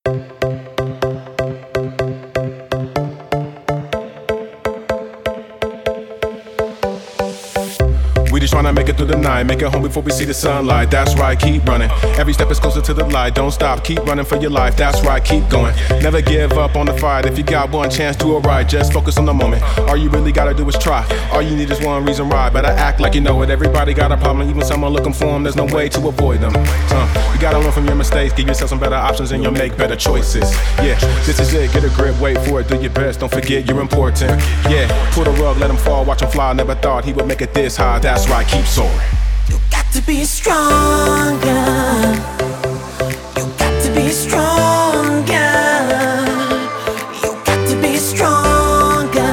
We just tryna make it through the night, make it home before we see the sunlight. That's right, keep running. Every step is closer to the light. Don't stop, keep running for your life. That's right, keep going. Never give up on the fight. If you got one chance, do it right. Just focus on the moment. All you really gotta do is try. All you need is one reason why. Better act like you know it. Everybody got a problem, even someone looking for them. There's no way to avoid them. You gotta learn from your mistakes. Give yourself some better options and you'll make better choices. Yeah, this is it. Get a grip, wait for it. Do your best. Don't forget you're important. Yeah, pull the rug, let him fall, watch him fly. Never thought he would make it this high. That's right, keep soaring. You got to be stronger. You got to be stronger. You got to be stronger.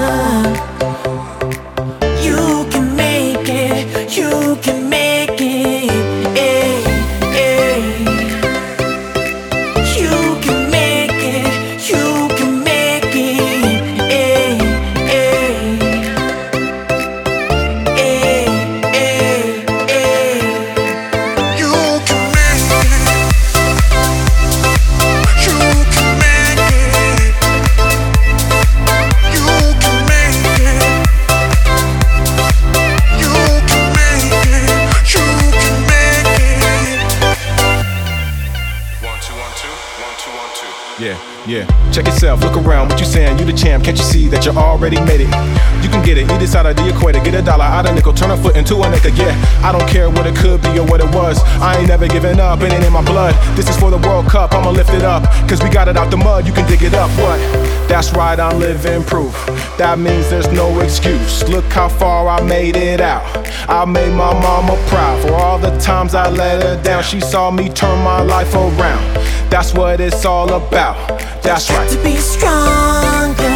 You can make it. You can make it. You can make it. You can make it. Yeah. Check yourself, look around, what you saying? You the champ, can't you see that you already made it? You can get it, either side of the equator. Get a dollar out of nickel, turn a foot into a nickel. Yeah, I don't care what it could be or what it was. I ain't never giving up, it ain't in my blood. This is for the World Cup, I'ma lift it up. Cause we got it out the mud, you can dig it up. What? That's right, I'm living proof. That means there's no excuse. Look how far I made it out. I made my mama proud. For all the times I let her down, she saw me turn my life around. That's what it's all about. That's right. To be stronger.